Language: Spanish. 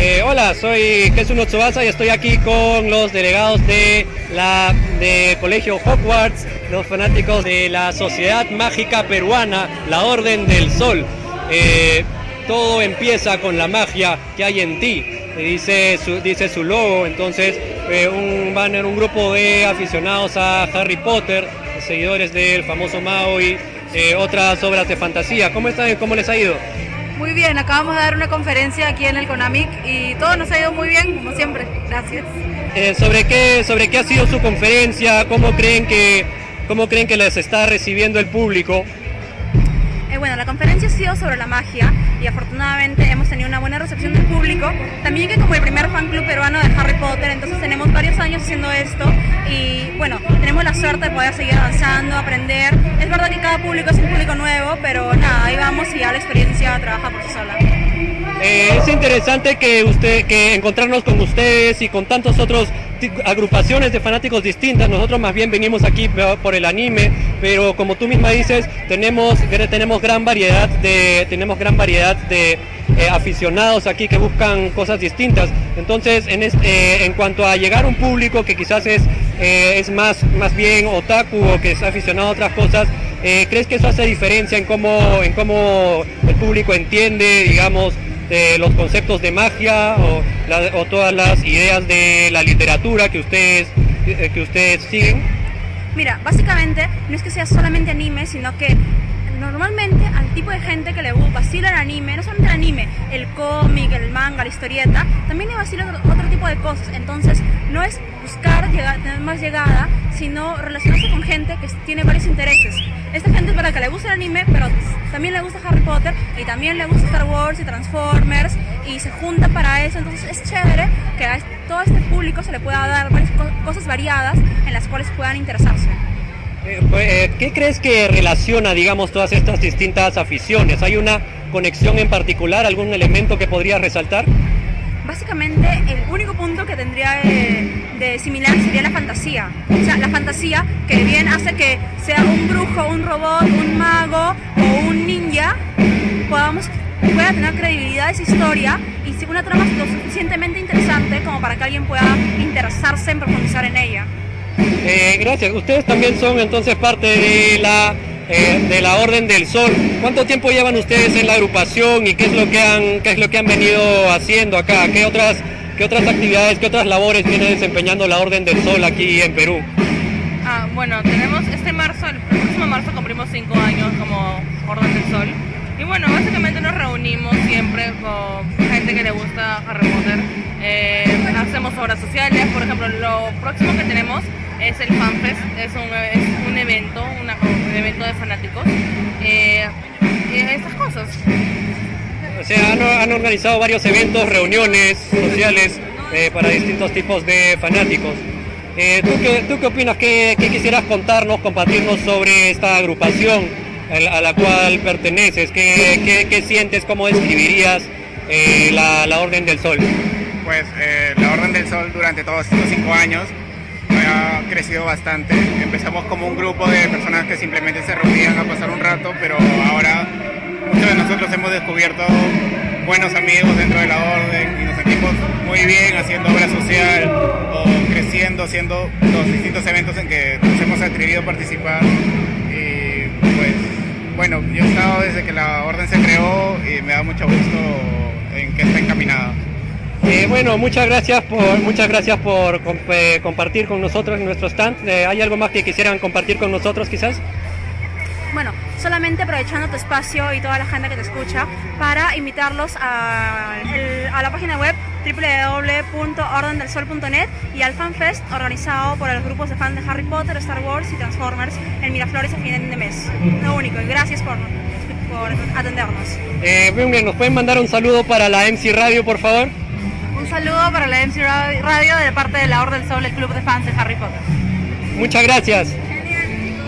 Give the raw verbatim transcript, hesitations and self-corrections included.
Eh, hola, soy Jesús Tsubasa y estoy aquí con los delegados de la de Colegio Hogwarts, los fanáticos de la Sociedad Mágica Peruana, la Orden del Sol. Eh, todo empieza con la magia que hay en ti, dice su, dice su logo. Entonces eh, un banner, un grupo de aficionados a Harry Potter, seguidores del famoso mago y eh, otras obras de fantasía. ¿Cómo están? ¿Cómo les ha ido? Muy bien, acabamos de dar una conferencia aquí en el CONAMIC y todo nos ha ido muy bien, como siempre. Gracias. Eh, ¿sobre qué, sobre qué ha sido su conferencia? ¿Cómo creen que, cómo creen que les está recibiendo el público? Eh, bueno, la conferencia ha sido sobre la magia y afortunadamente hemos tenido una buena recepción del público. También que como el primer fan club peruano de Harry Potter, entonces tenemos varios años haciendo esto y bueno, tenemos la suerte de poder seguir avanzando, aprender. Es verdad que cada público es un público nuevo, pero nada, ahí vamos y ya la experiencia trabaja por sí sola. Eh, es interesante que usted, que encontrarnos con ustedes y con tantos otros agrupaciones de fanáticos distintas. Nosotros más bien venimos aquí por el anime, pero como tú misma dices, tenemos tenemos gran variedad de tenemos gran variedad de eh, aficionados aquí que buscan cosas distintas. Entonces, en este, eh, en cuanto a llegar a un público que quizás es eh, es más más bien otaku o que es aficionado a otras cosas, eh, ¿crees que eso hace diferencia en cómo en cómo el público entiende, digamos, de los conceptos de magia o, la, o todas las ideas de la literatura que ustedes que ustedes siguen? Mira, básicamente no es que sea solamente anime, sino que normalmente al tipo de gente que le vacila el anime, no solamente el anime, el cómic, el manga, la historieta, también le vacila otro, otro tipo de cosas. Entonces no es buscar llegar, tener más llegada, sino relacionarse con gente que tiene varios intereses. Esta gente es para que le gusta el anime, pero también le gusta Harry Potter y también le gusta Star Wars y Transformers y se junta para eso. Entonces es chévere que a todo este público se le pueda dar varias co cosas variadas en las cuales puedan interesarse. Eh, ¿Qué crees que relaciona, digamos, todas estas distintas aficiones? ¿Hay una conexión en particular, algún elemento que podría resaltar? Básicamente el único punto que tendría de, de similar sería la fantasía. O sea, la fantasía que bien hace que sea un brujo, un robot, un mago o un ninja, podamos, pueda tener credibilidad esa historia y sea una trama lo suficientemente interesante como para que alguien pueda interesarse en profundizar en ella. Eh, gracias. Ustedes también son entonces parte de la eh, de la Orden del Sol. ¿Cuánto tiempo llevan ustedes en la agrupación y qué es lo que han qué es lo que han venido haciendo acá? ¿Qué otras qué otras actividades, qué otras labores viene desempeñando la Orden del Sol aquí en Perú? Ah, bueno, tenemos este marzo, el próximo marzo cumplimos cinco años como Orden del Sol. Y bueno, básicamente nos reunimos siempre con gente que le gusta Harry Potter. Eh, hacemos obras sociales, por ejemplo, lo próximo que tenemos es el FanFest, es un, es un evento, una, un evento de fanáticos, eh, y estas cosas. O sea, han, han organizado varios eventos, reuniones sociales eh, para distintos tipos de fanáticos. Eh, ¿tú, qué, ¿Tú qué opinas? ¿Qué, qué quisieras contarnos, compartirnos sobre esta agrupación a la cual perteneces? ¿Qué, qué, qué sientes? ¿Cómo describirías eh, la, la Orden del Sol? Pues eh, la Orden del Sol durante todos estos cinco años ha crecido bastante. Empezamos como un grupo de personas que simplemente se reunían a pasar un rato, pero ahora muchos de nosotros hemos descubierto buenos amigos dentro de la Orden y nos sentimos muy bien haciendo obra social o creciendo, haciendo los distintos eventos en que nos hemos atrevido a participar. Y pues bueno, yo he estado desde que la Orden se creó y me da mucho gusto en que está encaminada. Eh, bueno, muchas gracias por muchas gracias por comp eh, compartir con nosotros en nuestro stand. Eh, ¿Hay algo más que quisieran compartir con nosotros quizás? Bueno, solamente aprovechando tu espacio y toda la gente que te escucha para invitarlos a, el, a la página web doble u doble u doble u punto orden del sol punto net y al FanFest organizado por los grupos de fans de Harry Potter, Star Wars y Transformers en Miraflores a fin de mes. Lo único, y gracias por, por atendernos. Eh, bien, ¿nos pueden mandar un saludo para la M C Radio, por favor? Un saludo para la M C Radio de parte de la Orden del Sol, el club de fans de Harry Potter. Muchas gracias.